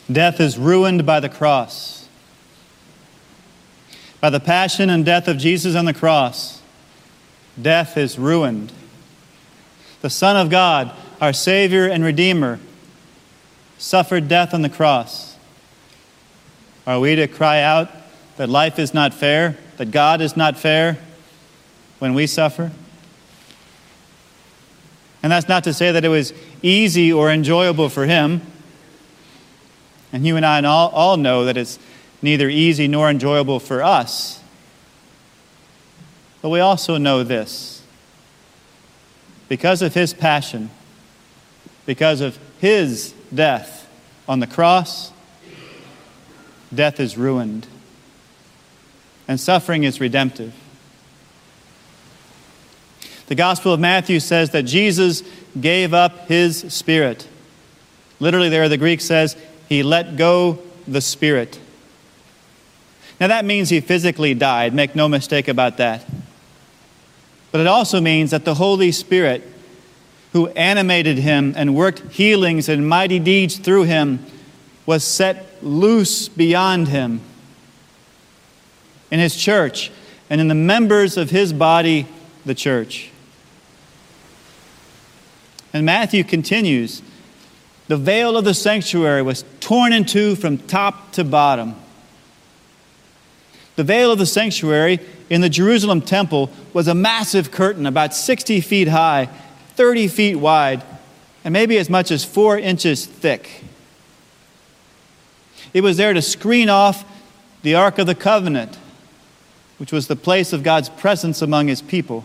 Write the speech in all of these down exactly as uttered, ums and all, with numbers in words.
Death is ruined by the cross. By the passion and death of Jesus on the cross, death is ruined. The Son of God, our Savior and Redeemer, suffered death on the cross. Are we to cry out that life is not fair, that God is not fair when we suffer? And that's not to say that it was easy or enjoyable for him. And you and I all, all know that it's neither easy nor enjoyable for us. But we also know this. Because of his passion, because of his death on the cross, death is ruined. And suffering is redemptive. The Gospel of Matthew says that Jesus gave up his spirit. Literally there the Greek says, he let go the Spirit. Now that means he physically died, make no mistake about that. But it also means that the Holy Spirit, who animated him and worked healings and mighty deeds through him, was set loose beyond him in his church and in the members of his body, the church. And Matthew continues, the veil of the sanctuary was torn in two from top to bottom. The veil of the sanctuary in the Jerusalem temple was a massive curtain about sixty feet high, thirty feet wide, and maybe as much as four inches thick. It was there to screen off the Ark of the Covenant, which was the place of God's presence among his people.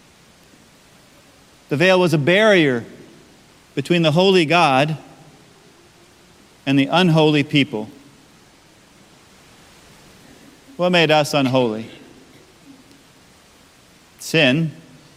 The veil was a barrier between the holy God and the unholy people. What made us unholy? Sin,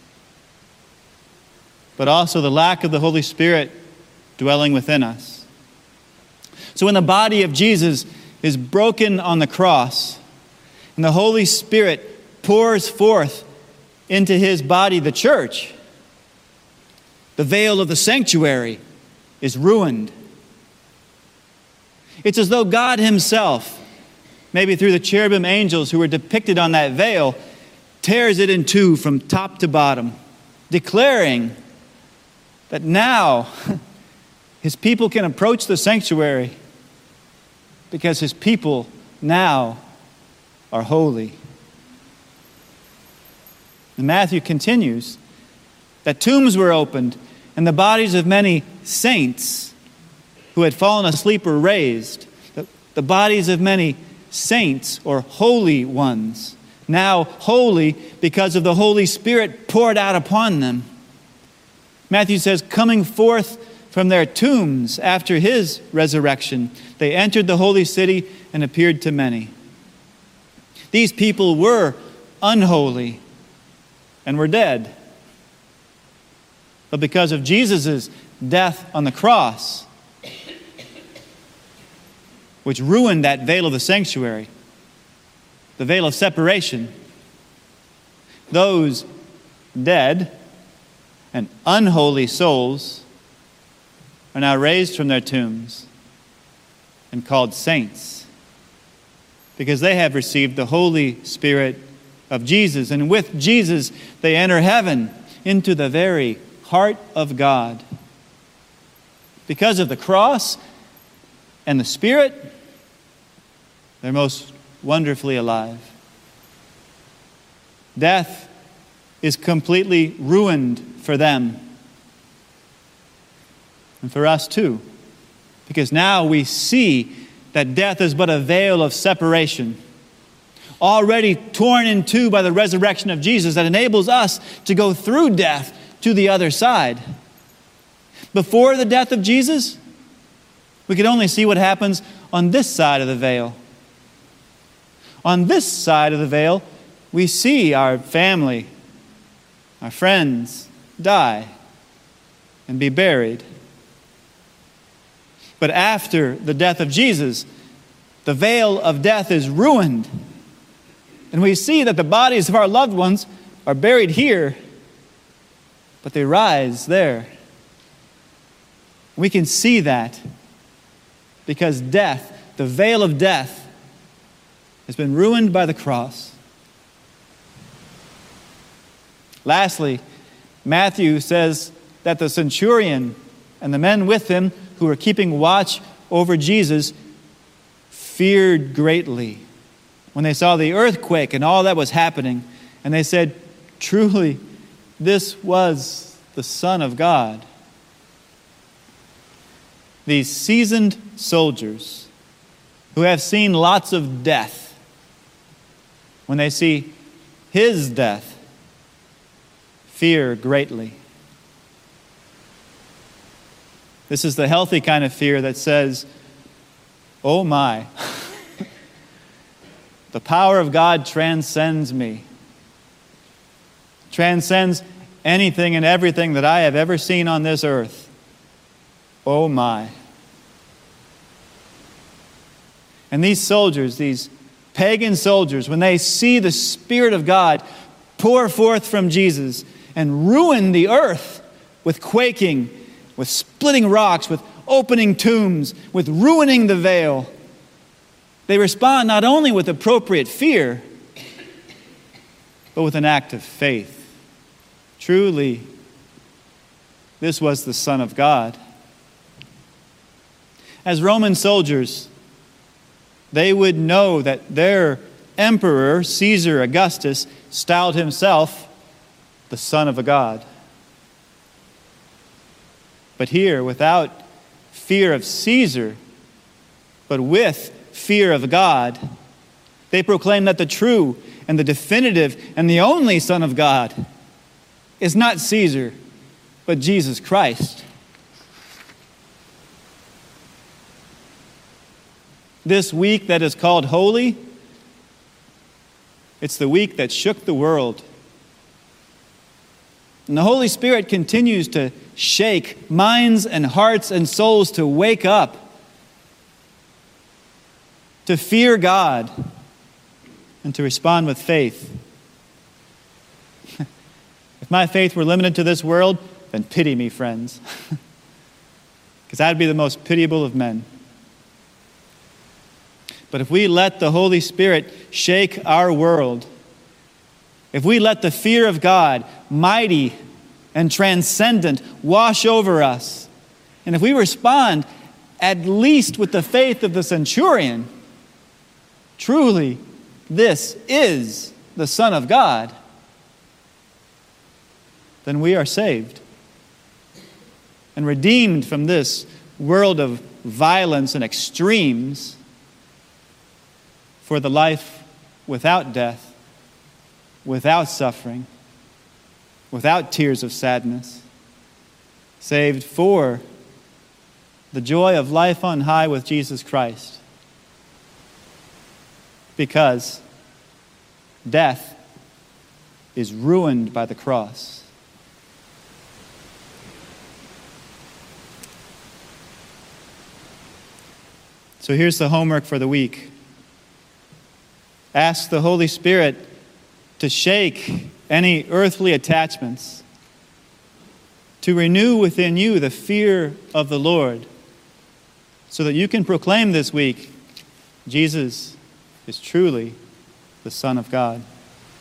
but also the lack of the Holy Spirit dwelling within us. So when the body of Jesus is broken on the cross, and the Holy Spirit pours forth into his body, the church, the veil of the sanctuary is ruined. It's as though God himself, maybe through the cherubim angels who were depicted on that veil, tears it in two from top to bottom, declaring that now his people can approach the sanctuary because his people now are holy. And Matthew continues that tombs were opened and the bodies of many saints who had fallen asleep were raised. The, the bodies of many saints or holy ones, now holy because of the Holy Spirit poured out upon them. Matthew says, coming forth from their tombs after his resurrection, they entered the holy city and appeared to many. These people were unholy and were dead. But because of Jesus' death on the cross, which ruined that veil of the sanctuary, the veil of separation, those dead and unholy souls are now raised from their tombs and called saints because they have received the Holy Spirit of Jesus. And with Jesus, they enter heaven into the very heart of God. Because of the cross and the Spirit, they're most wonderfully alive. Death is completely ruined for them. And for us too. Because now we see that death is but a veil of separation, already torn in two by the resurrection of Jesus, that enables us to go through death to the other side. Before the death of Jesus, we could only see what happens on this side of the veil. On this side of the veil, we see our family, our friends die and be buried. But after the death of Jesus, the veil of death is ruined. And we see that the bodies of our loved ones are buried here, but they rise there. We can see that because death, the veil of death, has been ruined by the cross. Lastly, Matthew says that the centurion and the men with him who were keeping watch over Jesus feared greatly when they saw the earthquake and all that was happening. And they said, truly, this was the Son of God. These seasoned soldiers who have seen lots of death, when they see his death, fear greatly. This is the healthy kind of fear that says, oh my, the power of God transcends me, transcends anything and everything that I have ever seen on this earth. Oh my. And these soldiers, these pagan soldiers, when they see the Spirit of God pour forth from Jesus and ruin the earth with quaking, with splitting rocks, with opening tombs, with ruining the veil, they respond not only with appropriate fear, but with an act of faith. Truly, this was the Son of God. As Roman soldiers, they would know that their emperor, Caesar Augustus, styled himself the Son of a God. But here, without fear of Caesar, but with fear of God, they proclaim that the true and the definitive and the only Son of God is not Caesar, but Jesus Christ. This week that is called Holy, it's the week that shook the world. And the Holy Spirit continues to shake minds and hearts and souls to wake up, to fear God, and to respond with faith. If my faith were limited to this world, then pity me, friends, because I'd be the most pitiable of men. But if we let the Holy Spirit shake our world, if we let the fear of God, mighty and transcendent, wash over us, and if we respond at least with the faith of the centurion, truly, this is the Son of God, then we are saved and redeemed from this world of violence and extremes for the life without death, without suffering, without tears of sadness, saved for the joy of life on high with Jesus Christ. Because death is ruined by the cross. So here's the homework for the week. Ask the Holy Spirit to shake any earthly attachments, to renew within you the fear of the Lord, so that you can proclaim this week, Jesus is truly the Son of God.